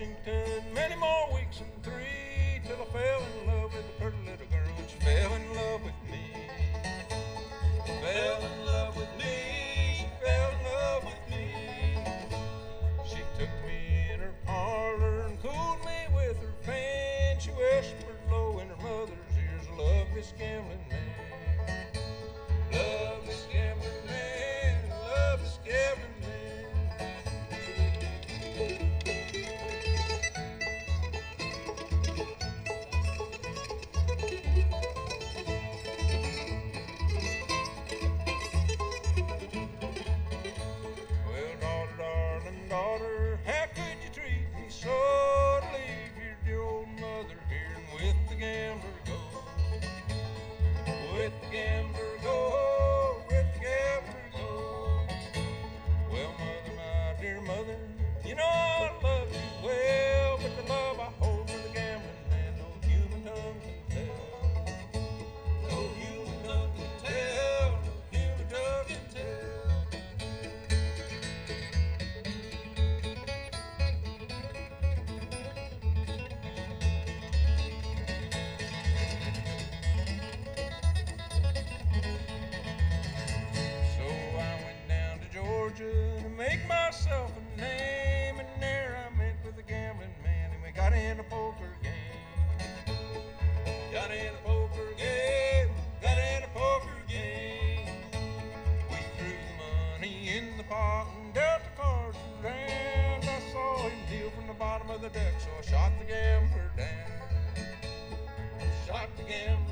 Washington. Many more weeks than 3 till I fell in love with a pretty little girl, and she fell in love with me. Fell in love with me. She fell in love with me. She took me in her parlor and cooled me with her fan. She whispered low in her mother's ears, "Love this gambling man. Love this gambling man. Love this gambling man." Well, daughter, darling daughter, how could you treat me so, to leave your dear old mother here and with the gambler go? With the gambler go, with the gambler go. Well, mother, my dear mother, you know I love you well, but the love I hold for the gambling man, no human tongue can tell. No human tongue can tell, no human tongue can tell. So I went down to Georgia to make myself a name, and there I met with a gambling man, and we got in a poker game. Got in a poker game, got in a poker game. We threw the money in the pot and dealt the cards around. I saw him deal from the bottom of the deck, so I shot the gambler down. Shot the gambler